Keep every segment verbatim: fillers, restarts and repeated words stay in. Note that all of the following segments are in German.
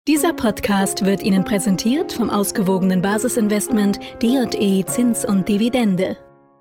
Dieser Podcast wird Ihnen präsentiert vom ausgewogenen Basisinvestment D J E Zins und Dividende.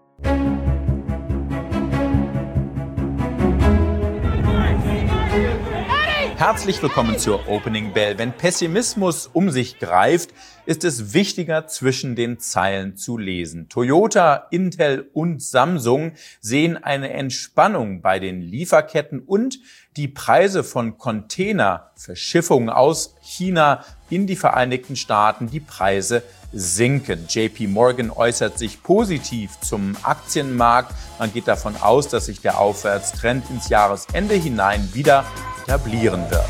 Herzlich willkommen zur Opening Bell. Wenn Pessimismus um sich greift, ist es wichtiger, zwischen den Zeilen zu lesen. Toyota, Intel und Samsung sehen eine Entspannung bei den Lieferketten und die Preise von Containerverschiffungen aus China in die Vereinigten Staaten, die Preise sinken. J P Morgan äußert sich positiv zum Aktienmarkt. Man geht davon aus, dass sich der Aufwärtstrend ins Jahresende hinein wieder etablieren wird.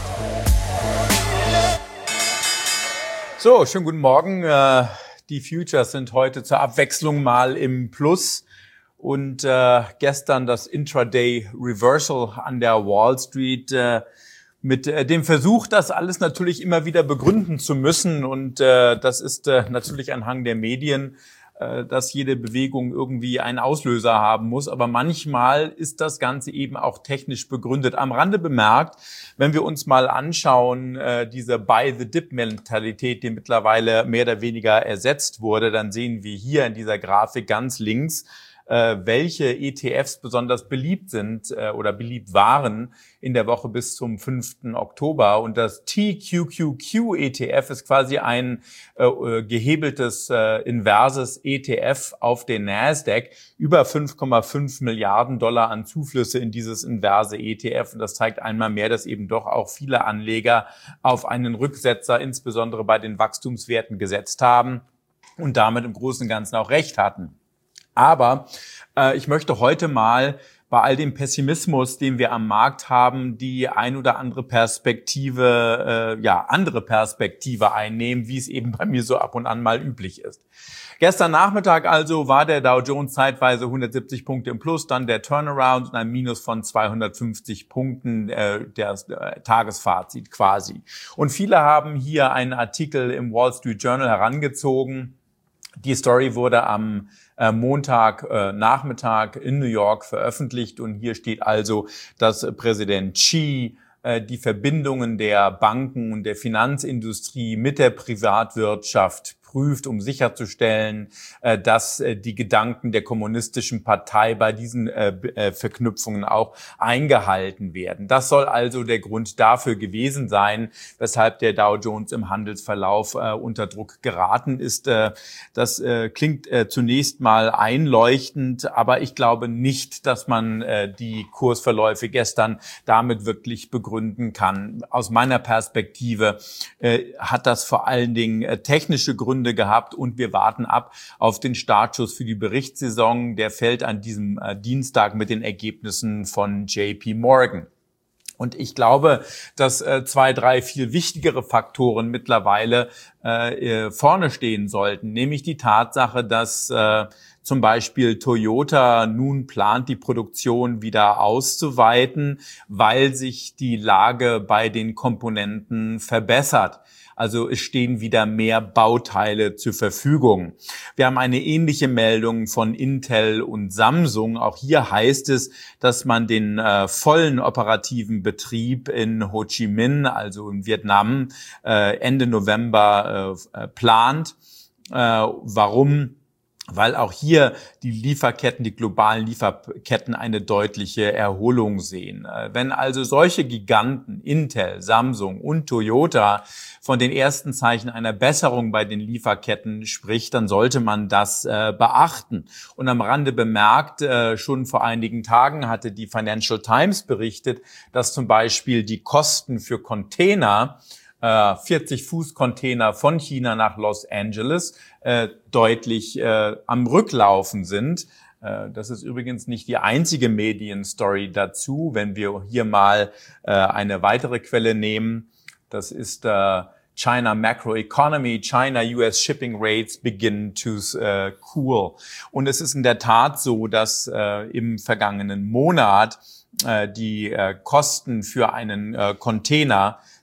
So, schönen guten Morgen. Die Futures sind heute zur Abwechslung mal im Plus. Und äh, gestern das Intraday Reversal an der Wall Street äh, mit äh, dem Versuch, das alles natürlich immer wieder begründen zu müssen. Und äh, das ist äh, natürlich ein Hang der Medien, äh, dass jede Bewegung irgendwie einen Auslöser haben muss. Aber manchmal ist das Ganze eben auch technisch begründet. Am Rande bemerkt, wenn wir uns mal anschauen, äh, diese Buy-the-Dip-Mentalität, die mittlerweile mehr oder weniger ersetzt wurde, dann sehen wir hier in dieser Grafik ganz links, welche E T Fs besonders beliebt sind äh, oder beliebt waren in der Woche bis zum fünften Oktober. Und das T Q Q Q E T F ist quasi ein äh, gehebeltes äh, inverses E T F auf den Nasdaq. Über fünf Komma fünf Milliarden Dollar an Zuflüsse in dieses inverse E T F. Und das zeigt einmal mehr, dass eben doch auch viele Anleger auf einen Rücksetzer, insbesondere bei den Wachstumswerten, gesetzt haben und damit im Großen und Ganzen auch recht hatten. Aber äh, ich möchte heute mal bei all dem Pessimismus, den wir am Markt haben, die ein oder andere Perspektive, äh, ja, andere Perspektive einnehmen, wie es eben bei mir so ab und an mal üblich ist. Gestern Nachmittag also war der Dow Jones zeitweise hundertsiebzig Punkte im Plus, dann der Turnaround und ein Minus von zweihundertfünfzig Punkten, äh, der äh, Tagesfazit quasi. Und viele haben hier einen Artikel im Wall Street Journal herangezogen. Die Story wurde am äh, Montag äh, Nachmittag in New York veröffentlicht und hier steht also, dass äh, Präsident Xi äh, die Verbindungen der Banken und der Finanzindustrie mit der Privatwirtschaft prüft, um sicherzustellen, äh, dass äh, die Gedanken der kommunistischen Partei bei diesen äh, äh, Verknüpfungen auch eingehalten werden. Das soll also der Grund dafür gewesen sein, weshalb der Dow Jones im Handelsverlauf äh, unter Druck geraten ist. Äh, das äh, klingt äh, zunächst mal einleuchtend, aber ich glaube nicht, dass man äh, die Kursverläufe gestern damit wirklich begründen kann. Aus meiner Perspektive äh, hat das vor allen Dingen äh, technische Gründe gehabt und wir warten ab auf den Startschuss für die Berichtssaison. Der fällt an diesem äh, Dienstag mit den Ergebnissen von J P Morgan. Und ich glaube, dass äh, zwei, drei viel wichtigere Faktoren mittlerweile äh, vorne stehen sollten, nämlich die Tatsache, dass äh, zum Beispiel Toyota nun plant, die Produktion wieder auszuweiten, weil sich die Lage bei den Komponenten verbessert. Also es stehen wieder mehr Bauteile zur Verfügung. Wir haben eine ähnliche Meldung von Intel und Samsung. Auch hier heißt es, dass man den äh, vollen operativen Betrieb in Ho Chi Minh, also in Vietnam, äh, Ende November äh, plant. Äh, warum? Weil auch hier die Lieferketten, die globalen Lieferketten eine deutliche Erholung sehen. Wenn also solche Giganten, Intel, Samsung und Toyota, von den ersten Zeichen einer Besserung bei den Lieferketten spricht, dann sollte man das äh, beachten. Und am Rande bemerkt, äh, schon vor einigen Tagen hatte die Financial Times berichtet, dass zum Beispiel die Kosten für Container, vierzig Fuß Container von China nach Los Angeles äh, deutlich äh, am Rücklaufen sind. Äh, das ist übrigens nicht die einzige Medienstory dazu. Wenn wir hier mal äh, eine weitere Quelle nehmen, das ist äh, China Macroeconomy, China U S Shipping Rates begin to uh, cool. Und es ist in der Tat so, dass äh, im vergangenen Monat äh, die äh, Kosten für einen äh, Container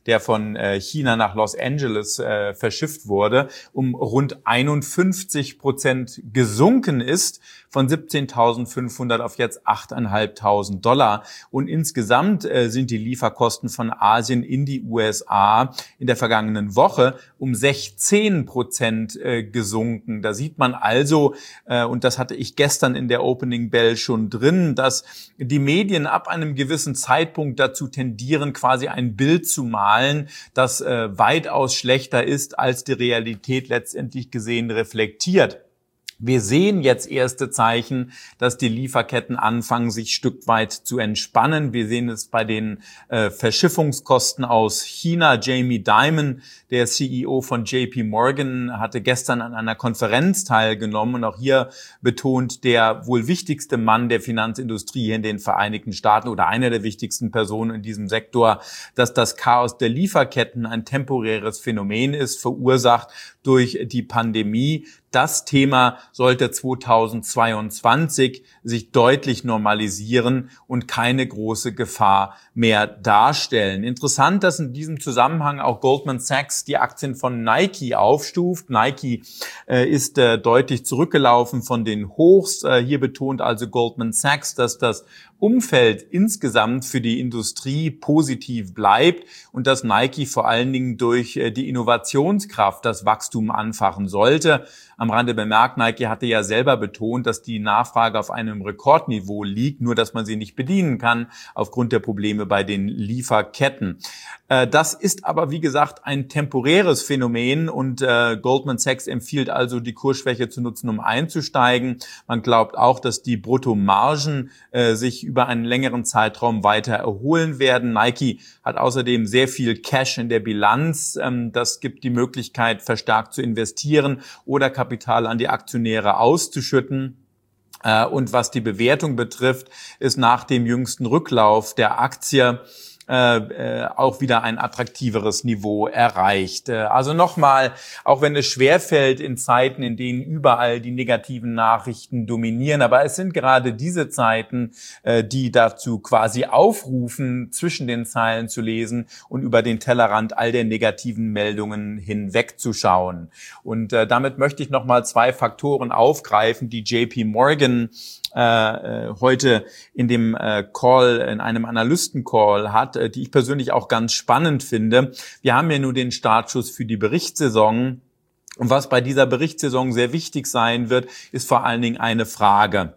der von äh, China nach Los Angeles äh, verschifft wurde, um rund einundfünfzig Prozent gesunken ist, von siebzehntausendfünfhundert auf jetzt achttausendfünfhundert Dollar. Und insgesamt äh, sind die Lieferkosten von Asien in die U S A in der vergangenen Woche um sechzehn Prozent äh, gesunken. Da sieht man also, äh, und das hatte ich gestern in der Opening Bell schon drin, dass die Medien ab einem gewissen Zeitpunkt dazu tendieren, quasi ein Bild zu malen, das äh, weitaus schlechter ist, als die Realität letztendlich gesehen reflektiert. Wir sehen jetzt erste Zeichen, dass die Lieferketten anfangen, sich Stück weit zu entspannen. Wir sehen es bei den äh, Verschiffungskosten aus China. Jamie Dimon, der C E O von J P Morgan, hatte gestern an einer Konferenz teilgenommen und auch hier betont der wohl wichtigste Mann der Finanzindustrie hier in den Vereinigten Staaten oder einer der wichtigsten Personen in diesem Sektor, dass das Chaos der Lieferketten ein temporäres Phänomen ist, verursacht durch die Pandemie. Das Thema sollte zweitausendzweiundzwanzig sich deutlich normalisieren und keine große Gefahr mehr darstellen. Interessant, dass in diesem Zusammenhang auch Goldman Sachs die Aktien von Nike aufstuft. Nike äh, ist äh, deutlich zurückgelaufen von den Hochs. Äh, hier betont also Goldman Sachs, dass das Umfeld insgesamt für die Industrie positiv bleibt und dass Nike vor allen Dingen durch die Innovationskraft das Wachstum anfachen sollte. Am Rande bemerkt, Nike hatte ja selber betont, dass die Nachfrage auf einem Rekordniveau liegt, nur dass man sie nicht bedienen kann aufgrund der Probleme bei den Lieferketten. Das ist aber, wie gesagt, ein temporäres Phänomen und Goldman Sachs empfiehlt also, die Kursschwäche zu nutzen, um einzusteigen. Man glaubt auch, dass die Bruttomargen sich über einen längeren Zeitraum weiter erholen werden. Nike hat außerdem sehr viel Cash in der Bilanz. Das gibt die Möglichkeit, verstärkt zu investieren oder Kapital an die Aktionäre auszuschütten. Und was die Bewertung betrifft, ist nach dem jüngsten Rücklauf der Aktie Äh, äh, auch wieder ein attraktiveres Niveau erreicht. Äh, also nochmal, auch wenn es schwerfällt in Zeiten, in denen überall die negativen Nachrichten dominieren, aber es sind gerade diese Zeiten, äh, die dazu quasi aufrufen, zwischen den Zeilen zu lesen und über den Tellerrand all der negativen Meldungen hinwegzuschauen. Und äh, damit möchte ich nochmal zwei Faktoren aufgreifen, die J P Morgan äh, heute in dem äh, Call, in einem Analysten-Call hat, die ich persönlich auch ganz spannend finde. Wir haben ja nur den Startschuss für die Berichtssaison. Und was bei dieser Berichtssaison sehr wichtig sein wird, ist vor allen Dingen eine Frage.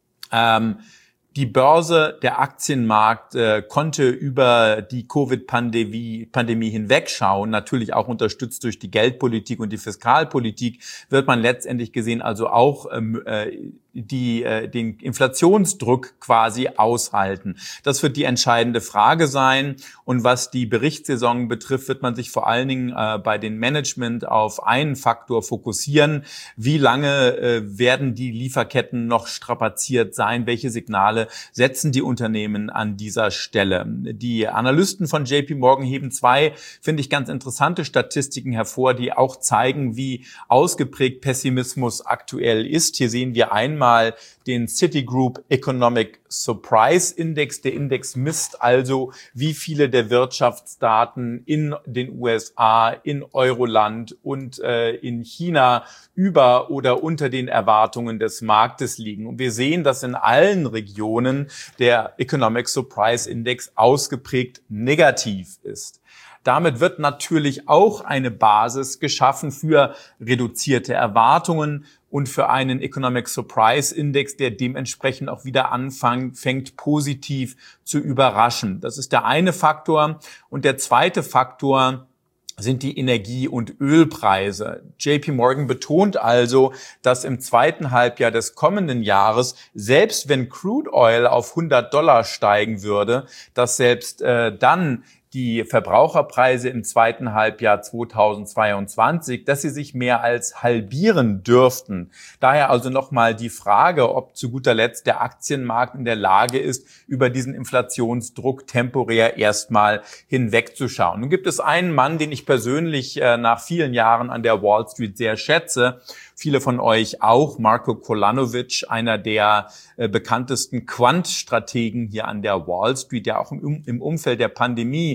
Ähm, Die Börse, der Aktienmarkt äh, konnte über die Covid-Pandemie Pandemie hinwegschauen, natürlich auch unterstützt durch die Geldpolitik und die Fiskalpolitik, wird man letztendlich gesehen also auch ähm, äh, die äh, den Inflationsdruck quasi aushalten. Das wird die entscheidende Frage sein. Und was die Berichtssaison betrifft, wird man sich vor allen Dingen äh, bei den Management auf einen Faktor fokussieren. Wie lange äh, werden die Lieferketten noch strapaziert sein? Welche Signale setzen die Unternehmen an dieser Stelle? Die Analysten von J P Morgan heben zwei, finde ich, ganz interessante Statistiken hervor, die auch zeigen, wie ausgeprägt Pessimismus aktuell ist. Hier sehen wir einmal den Citigroup Economic Surprise Index. Der Index misst also, wie viele der Wirtschaftsdaten in den U S A, in Euroland und äh, in China über oder unter den Erwartungen des Marktes liegen. Und wir sehen, dass in allen Regionen der Economic Surprise Index ausgeprägt negativ ist. Damit wird natürlich auch eine Basis geschaffen für reduzierte Erwartungen und für einen Economic Surprise Index, der dementsprechend auch wieder anfängt, positiv zu überraschen. Das ist der eine Faktor. Und der zweite Faktor sind die Energie- und Ölpreise. J P Morgan betont also, dass im zweiten Halbjahr des kommenden Jahres, selbst wenn Crude Oil auf hundert Dollar steigen würde, dass selbst äh, dann die Verbraucherpreise im zweiten Halbjahr zweitausendzweiundzwanzig, dass sie sich mehr als halbieren dürften. Daher also nochmal die Frage, ob zu guter Letzt der Aktienmarkt in der Lage ist, über diesen Inflationsdruck temporär erstmal hinwegzuschauen. Nun gibt es einen Mann, den ich persönlich äh, nach vielen Jahren an der Wall Street sehr schätze. Viele von euch auch. Marko Kolanovic, einer der äh, bekanntesten Quant-Strategen hier an der Wall Street, der auch im, im Umfeld der Pandemie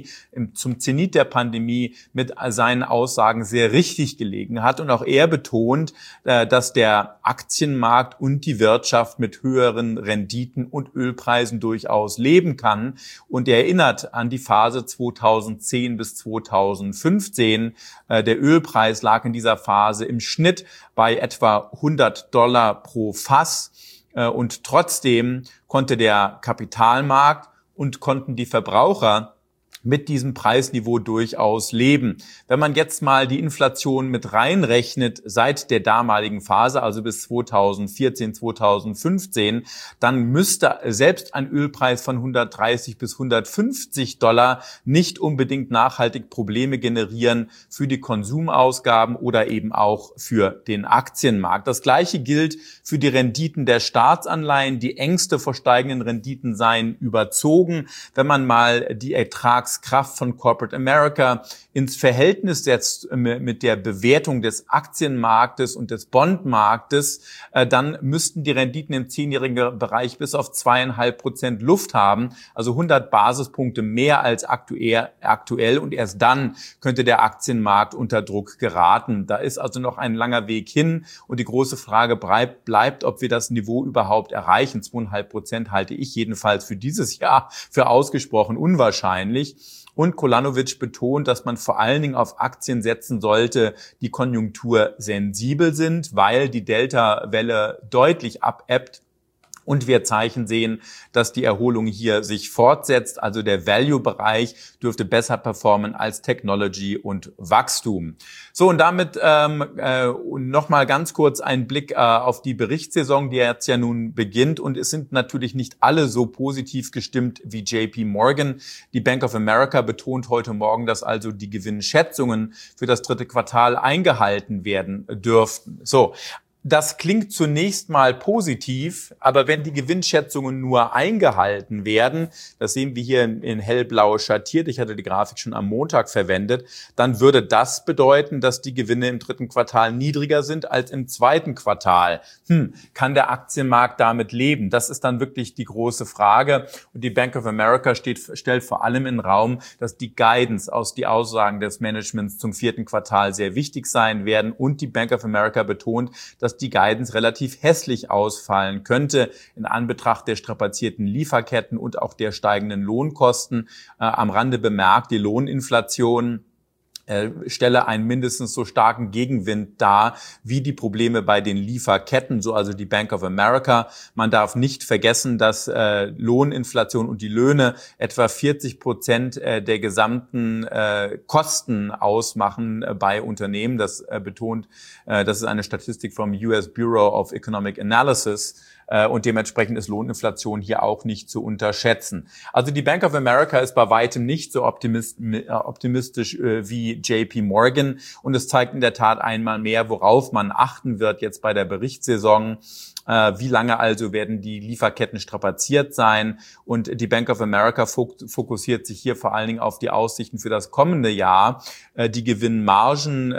Pandemie, zum Zenit der Pandemie mit seinen Aussagen sehr richtig gelegen hat. Und auch er betont, dass der Aktienmarkt und die Wirtschaft mit höheren Renditen und Ölpreisen durchaus leben kann. Und er erinnert an die Phase zweitausendzehn bis zweitausendfünfzehn. Der Ölpreis lag in dieser Phase im Schnitt bei etwa hundert Dollar pro Fass. Und trotzdem konnte der Kapitalmarkt und konnten die Verbraucher mit diesem Preisniveau durchaus leben. Wenn man jetzt mal die Inflation mit reinrechnet seit der damaligen Phase, also bis zweitausendvierzehn, zweitausendfünfzehn, dann müsste selbst ein Ölpreis von hundertdreißig bis hundertfünfzig Dollar nicht unbedingt nachhaltig Probleme generieren für die Konsumausgaben oder eben auch für den Aktienmarkt. Das Gleiche gilt für die Renditen der Staatsanleihen. Die Ängste vor steigenden Renditen seien überzogen. Wenn man mal die Ertrags Kraft von Corporate America ins Verhältnis setzt mit der Bewertung des Aktienmarktes und des Bondmarktes, dann müssten die Renditen im zehnjährigen Bereich bis auf zweieinhalb Prozent Luft haben, also hundert Basispunkte mehr als aktuell, und erst dann könnte der Aktienmarkt unter Druck geraten. Da ist also noch ein langer Weg hin, und die große Frage bleibt, bleibt, ob wir das Niveau überhaupt erreichen. Zweieinhalb Prozent halte ich jedenfalls für dieses Jahr für ausgesprochen unwahrscheinlich. Und Kolanovic betont, dass man vor allen Dingen auf Aktien setzen sollte, die konjunktursensibel sind, weil die Delta-Welle deutlich abebbt und wir Zeichen sehen, dass die Erholung hier sich fortsetzt. Also der Value-Bereich dürfte besser performen als Technology und Wachstum. So, und damit ähm, äh, nochmal ganz kurz ein Blick äh, auf die Berichtssaison, die jetzt ja nun beginnt. Und es sind natürlich nicht alle so positiv gestimmt wie J P Morgan. Die Bank of America betont heute Morgen, dass also die Gewinnschätzungen für das dritte Quartal eingehalten werden dürften. So. Das klingt zunächst mal positiv, aber wenn die Gewinnschätzungen nur eingehalten werden, das sehen wir hier in, in hellblau schattiert, ich hatte die Grafik schon am Montag verwendet, dann würde das bedeuten, dass die Gewinne im dritten Quartal niedriger sind als im zweiten Quartal. Hm, kann der Aktienmarkt damit leben? Das ist dann wirklich die große Frage. Und die Bank of America steht, stellt vor allem in den Raum, dass die Guidance aus die Aussagen des Managements zum vierten Quartal sehr wichtig sein werden. Und die Bank of America betont, dass die Guidance relativ hässlich ausfallen könnte in Anbetracht der strapazierten Lieferketten und auch der steigenden Lohnkosten. Äh, am Rande bemerkt, die Lohninflation äh, stelle einen mindestens so starken Gegenwind dar wie die Probleme bei den Lieferketten, so also die Bank of America. Man darf nicht vergessen, dass äh, Lohninflation und die Löhne etwa vierzig Prozent äh, der gesamten äh, Kosten ausmachen äh, bei Unternehmen. Das äh, betont, äh, das ist eine Statistik vom U S Bureau of Economic Analysis. Und dementsprechend ist Lohninflation hier auch nicht zu unterschätzen. Also die Bank of America ist bei weitem nicht so optimistisch wie J P Morgan. Und es zeigt in der Tat einmal mehr, worauf man achten wird jetzt bei der Berichtssaison. Wie lange also werden die Lieferketten strapaziert sein? Und die Bank of America fokussiert sich hier vor allen Dingen auf die Aussichten für das kommende Jahr. Die Gewinnmargen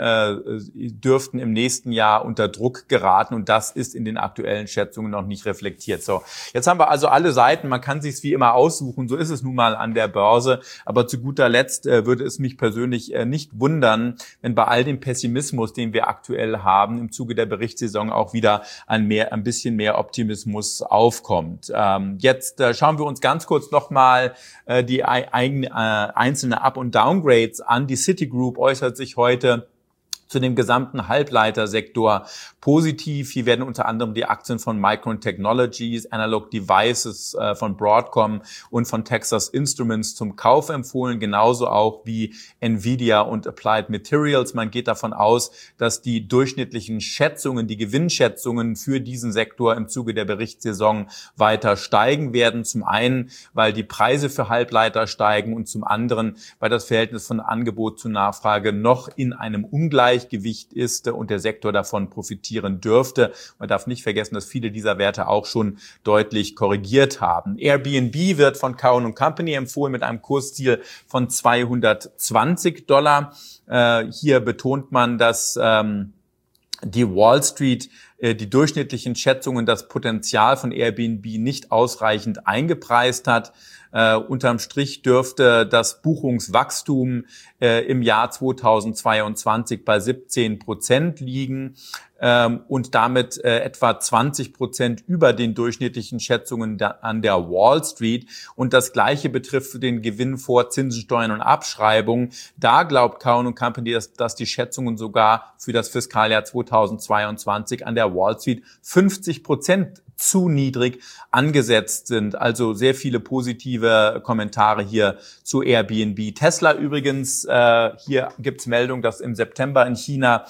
dürften im nächsten Jahr unter Druck geraten, und das ist in den aktuellen Schätzungen noch nicht reflektiert. So, jetzt haben wir also alle Seiten. Man kann sich's wie immer aussuchen. So ist es nun mal an der Börse. Aber zu guter Letzt würde es mich persönlich nicht wundern, wenn bei all dem Pessimismus, den wir aktuell haben, im Zuge der Berichtssaison auch wieder ein mehr, ein bisschen bisschen mehr Optimismus aufkommt. Ähm, jetzt äh, schauen wir uns ganz kurz nochmal äh, die ein, äh, einzelne Up- und Downgrades an. Die Citigroup äußert sich heute zu dem gesamten Halbleitersektor positiv. Hier werden unter anderem die Aktien von Micron Technologies, Analog Devices äh, von Broadcom und von Texas Instruments zum Kauf empfohlen, genauso auch wie Nvidia und Applied Materials. Man geht davon aus, dass die durchschnittlichen Schätzungen, die Gewinnschätzungen für diesen Sektor im Zuge der Berichtssaison weiter steigen werden. Zum einen, weil die Preise für Halbleiter steigen, und zum anderen, weil das Verhältnis von Angebot zu Nachfrage noch in einem Ungleichgewicht ist und der Sektor davon profitieren dürfte. Man darf nicht vergessen, dass viele dieser Werte auch schon deutlich korrigiert haben. Airbnb wird von Cowen und Company empfohlen mit einem Kursziel von zweihundertzwanzig Dollar. Äh, hier betont man, dass ähm, die Wall Street äh, die durchschnittlichen Schätzungen das Potenzial von Airbnb nicht ausreichend eingepreist hat. Äh, unterm Strich dürfte das Buchungswachstum äh, im Jahr zweitausendzweiundzwanzig bei siebzehn Prozent liegen ähm, und damit äh, etwa zwanzig Prozent über den durchschnittlichen Schätzungen da, an der Wall Street. Und das Gleiche betrifft den Gewinn vor Zinsen, Steuern und Abschreibungen. Da glaubt Cowen und Company, dass, dass die Schätzungen sogar für das Fiskaljahr zweitausendzweiundzwanzig an der Wall Street fünfzig Prozent zu niedrig angesetzt sind. Also sehr viele positive Kommentare hier zu Airbnb. Tesla übrigens, äh, hier gibt's Meldung, dass im September in China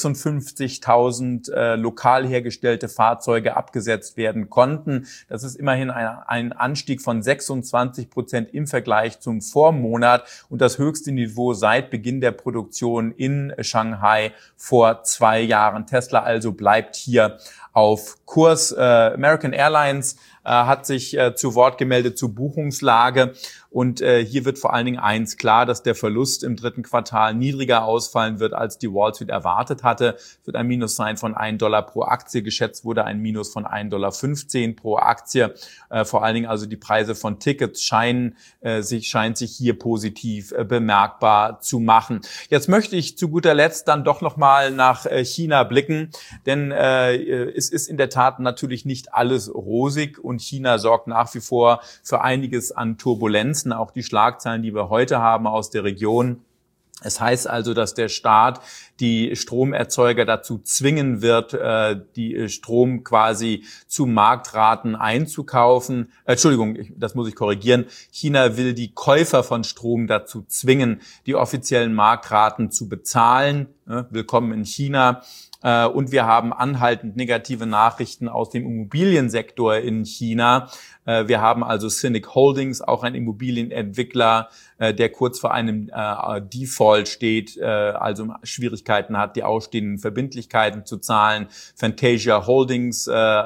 sechsundfünfzigtausend äh, lokal hergestellte Fahrzeuge abgesetzt werden konnten. Das ist immerhin ein, ein Anstieg von sechsundzwanzig Prozent im Vergleich zum Vormonat und das höchste Niveau seit Beginn der Produktion in Shanghai vor zwei Jahren. Tesla also bleibt hier auf Kurs. Äh, American Airlines äh, hat sich äh, zu Wort gemeldet zur Buchungslage. Und äh, hier wird vor allen Dingen eins klar, dass der Verlust im dritten Quartal niedriger ausfallen wird, als die Wall Street erwartet hatte. Es wird ein Minus sein von ein Dollar pro Aktie. Geschätzt wurde ein Minus von ein Dollar fünfzehn pro Aktie. Äh, vor allen Dingen also die Preise von Tickets scheinen äh, sich, scheint sich hier positiv äh, bemerkbar zu machen. Jetzt möchte ich zu guter Letzt dann doch nochmal nach äh, China blicken, denn äh, es ist in der Tat natürlich nicht alles rosig und China sorgt nach wie vor für einiges an Turbulenz. Auch die Schlagzeilen, die wir heute haben aus der Region. Es heißt also, dass der Staat die Stromerzeuger dazu zwingen wird, die Strom quasi zu Marktraten einzukaufen. Entschuldigung, das muss ich korrigieren. China will die Käufer von Strom dazu zwingen, die offiziellen Marktraten zu bezahlen. Willkommen in China. Und wir haben anhaltend negative Nachrichten aus dem Immobiliensektor in China. Wir haben also Cynic Holdings, auch ein Immobilienentwickler, der kurz vor einem Default steht, also Schwierigkeiten hat, die ausstehenden Verbindlichkeiten zu zahlen. Fantasia Holdings,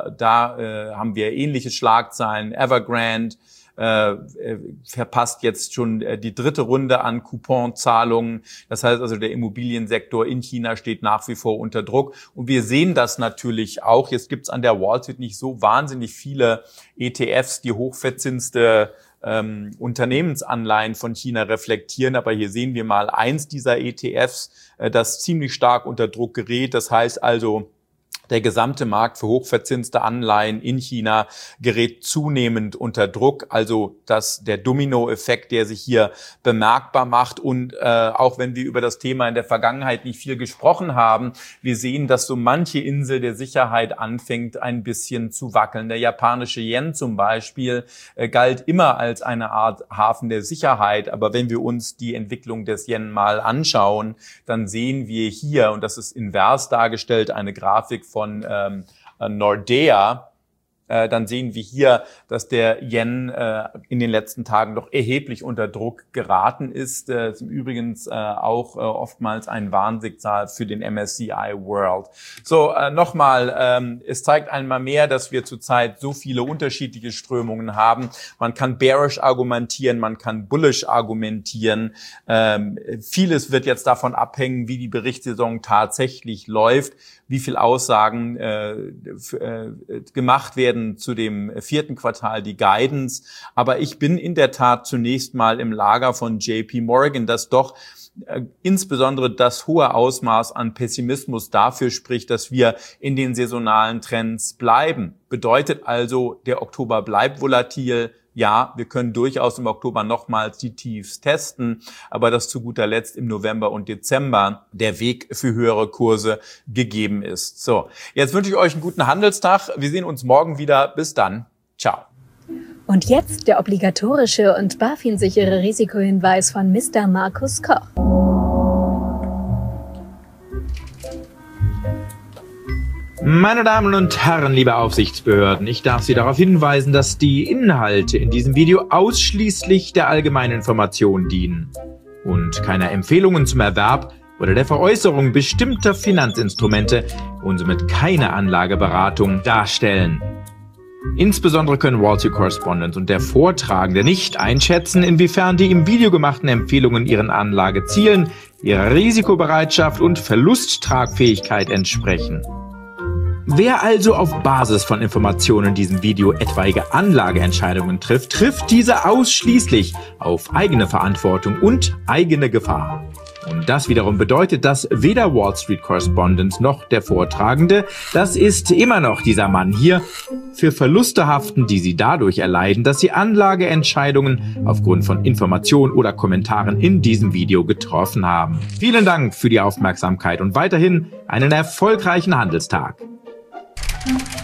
da haben wir ähnliche Schlagzeilen. Evergrande Äh, verpasst jetzt schon äh, die dritte Runde an Couponzahlungen. Das heißt also, der Immobiliensektor in China steht nach wie vor unter Druck. Und wir sehen das natürlich auch. Jetzt gibt's an der Wall Street nicht so wahnsinnig viele E T Fs, die hochverzinste ähm, Unternehmensanleihen von China reflektieren. Aber hier sehen wir mal eins dieser E T Fs, äh, das ziemlich stark unter Druck gerät. Das heißt also, der gesamte Markt für hochverzinste Anleihen in China gerät zunehmend unter Druck. Also dass der Dominoeffekt, der sich hier bemerkbar macht. Und äh, auch wenn wir über das Thema in der Vergangenheit nicht viel gesprochen haben, wir sehen, dass so manche Insel der Sicherheit anfängt, ein bisschen zu wackeln. Der japanische Yen zum Beispiel äh, galt immer als eine Art Hafen der Sicherheit. Aber wenn wir uns die Entwicklung des Yen mal anschauen, dann sehen wir hier, und das ist invers dargestellt, eine Grafik von von ähm, Nordea, äh, dann sehen wir hier, dass der Yen äh, in den letzten Tagen doch erheblich unter Druck geraten ist. Äh, ist übrigens äh, auch äh, oftmals ein Warnsignal für den M S C I World. So, äh, nochmal, ähm, es zeigt einmal mehr, dass wir zurzeit so viele unterschiedliche Strömungen haben. Man kann bearish argumentieren, man kann bullish argumentieren. Ähm, vieles wird jetzt davon abhängen, wie die Berichtssaison tatsächlich läuft, wie viel Aussagen äh, äh, gemacht werden zu dem vierten Quartal, die Guidance. Aber ich bin in der Tat zunächst mal im Lager von J P Morgan, das doch äh, insbesondere das hohe Ausmaß an Pessimismus dafür spricht, dass wir in den saisonalen Trends bleiben. Bedeutet also, der Oktober bleibt volatil. Ja, wir können durchaus im Oktober nochmals die Tiefs testen, aber dass zu guter Letzt im November und Dezember der Weg für höhere Kurse gegeben ist. So, jetzt wünsche ich euch einen guten Handelstag. Wir sehen uns morgen wieder. Bis dann. Ciao. Und jetzt der obligatorische und BaFin-sichere Risikohinweis von Mister Markus Koch. Meine Damen und Herren, liebe Aufsichtsbehörden, ich darf Sie darauf hinweisen, dass die Inhalte in diesem Video ausschließlich der allgemeinen Information dienen und keiner Empfehlungen zum Erwerb oder der Veräußerung bestimmter Finanzinstrumente und somit keine Anlageberatung darstellen. Insbesondere können Wall Street Correspondent und der Vortragende nicht einschätzen, inwiefern die im Video gemachten Empfehlungen ihren Anlagezielen, ihrer Risikobereitschaft und Verlusttragfähigkeit entsprechen. Wer also auf Basis von Informationen in diesem Video etwaige Anlageentscheidungen trifft, trifft diese ausschließlich auf eigene Verantwortung und eigene Gefahr. Und das wiederum bedeutet, dass weder Wall Street Correspondent noch der Vortragende, das ist immer noch dieser Mann hier, für Verluste haften, die sie dadurch erleiden, dass sie Anlageentscheidungen aufgrund von Informationen oder Kommentaren in diesem Video getroffen haben. Vielen Dank für die Aufmerksamkeit und weiterhin einen erfolgreichen Handelstag.